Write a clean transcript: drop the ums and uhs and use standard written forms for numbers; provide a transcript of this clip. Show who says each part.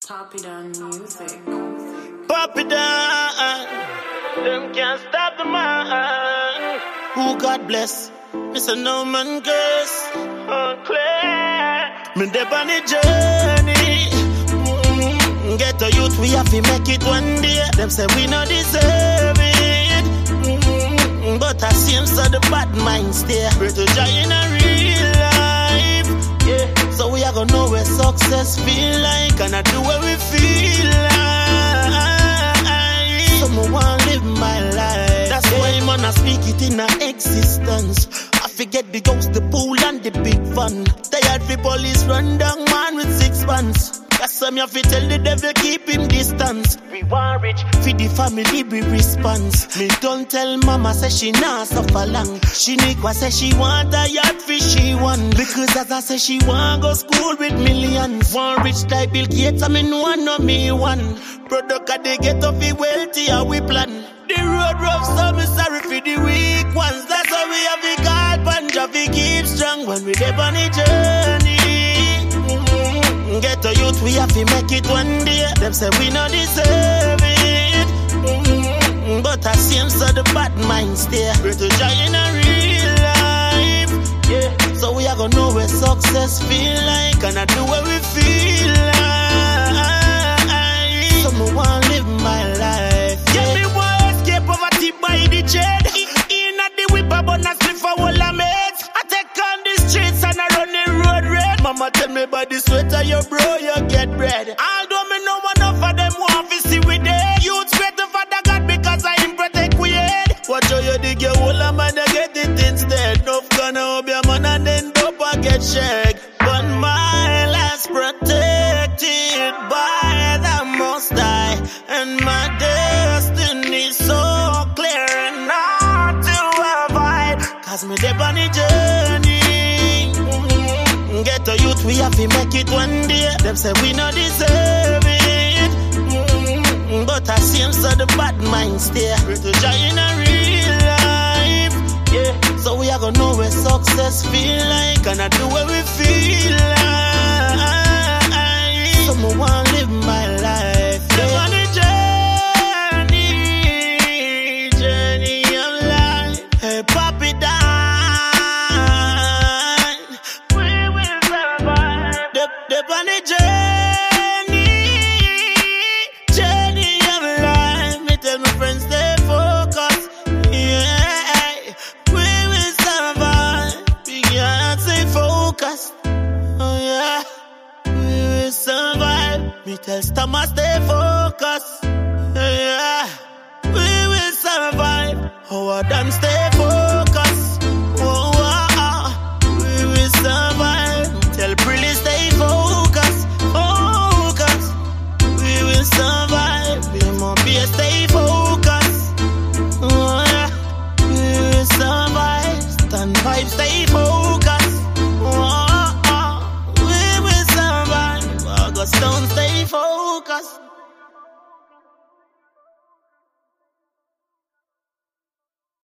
Speaker 1: Top it on music.
Speaker 2: Pop it down. Them can't stop the man. Who God bless? Mr. No man curse. Unclear. Me dep on the journey. Get a youth, we have to make it one day. Them say we not deserve it. But I seem so the bad minds there. Pray to Jah in a real life. Yeah. So we are gonna know where success feel like, and I do what we feel like. Someone wanna live my life. That's why I'm gonna speak it in our existence. I forget the ghost, the pool, and the big fun. Tired the police run down man with 6 months. That's why me have to tell the devil keep him distance. We want rich, feed the family be response. Me don't tell mama say she nah suffer long. She Nikwa say she want a yacht fish she want. Because as I say she want go school with millions. One rich type Bill Gates I mean one no me one. Product of the ghetto be wealthy and we plan. The road rough so me sorry for the weak ones. That's why we have the God panja we keep strong when we dep on the journey. Get a youth, we have to make it one day. Them say we not deserve it. But I seem so the bad minds there. Pray to Jah in a real life. Yeah. So we are gonna know where success feel like, and I do what we feel like. Someone wanna live my life. Yeah. Get me one escape poverty by the chain. In at the whip up on a slip for all I made. I take on the streets and I run the road red. Mama tell me by the sweater you bro, you get bread. Although me know enough of them want to see with it. Youth spread to Father God because I am protect we head. Watch how you dig your hole and man you get it instead. No gonna up your man and then dope I get shagged. But my life's protected by the Most High, and my destiny so clear and not to avoid. Cause me dep on the journey. Get a youth, we have to make it one day. Them say we not deserve it. But I seem so the bad minds there. Pray to Jah in a real life. Yeah. So we are gonna know where success feel like, and I do what we feel like. Someone wanna live my life. Live on the journey of life. Hey, pop it down. Dep on the journey of life. Me tell my friends stay focused. Yeah, we will survive. We can't stay focused. Oh yeah, we will survive. Me tell Stammer stay focused. Yeah, we will survive. Oh, I done stay focused.